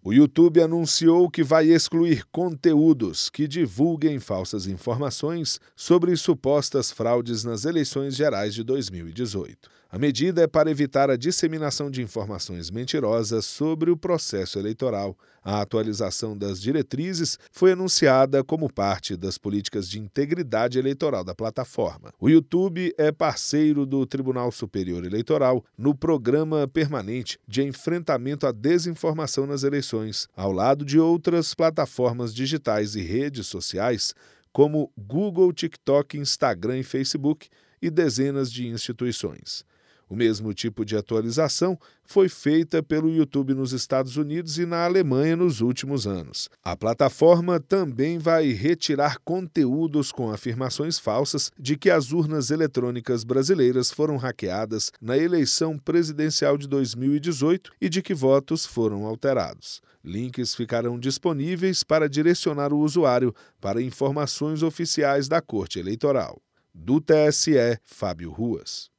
O YouTube anunciou que vai excluir conteúdos que divulguem falsas informações sobre supostas fraudes nas eleições gerais de 2018. A medida é para evitar a disseminação de informações mentirosas sobre o processo eleitoral. A atualização das diretrizes foi anunciada como parte das políticas de integridade eleitoral da plataforma. O YouTube é parceiro do Tribunal Superior Eleitoral no Programa Permanente de Enfrentamento à Desinformação nas Eleições, ao lado de outras plataformas digitais e redes sociais, como Google, TikTok, Instagram e Facebook, e dezenas de instituições. O mesmo tipo de atualização foi feita pelo YouTube nos Estados Unidos e na Alemanha nos últimos anos. A plataforma também vai retirar conteúdos com afirmações falsas de que as urnas eletrônicas brasileiras foram hackeadas na eleição presidencial de 2018 e de que votos foram alterados. Links ficarão disponíveis para direcionar o usuário para informações oficiais da Corte Eleitoral. Do TSE, Fábio Ruas.